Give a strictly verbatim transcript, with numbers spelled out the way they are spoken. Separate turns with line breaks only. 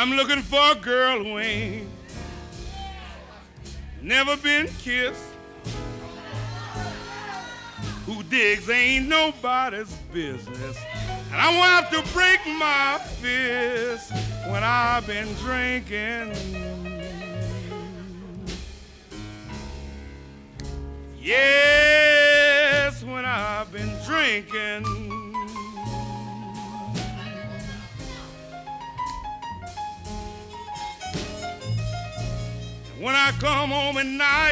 I'm looking for a girl who ain't never been kissed, who digs ain't nobody's business, and I won't have to break my fist when I've been drinking. Yes, when I've been drinking. When I come home at night,